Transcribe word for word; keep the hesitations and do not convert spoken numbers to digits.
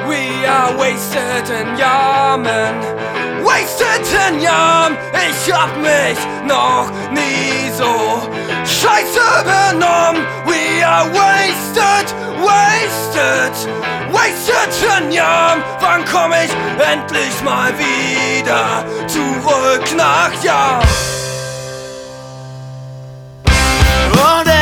We are wasted in Yamen, wasted in Yam. Ich hab mich noch nie so scheiße benommen. We are wasted, wasted, wasted in Yam. Wann komm ich endlich mal wieder zurück nach Yam? Und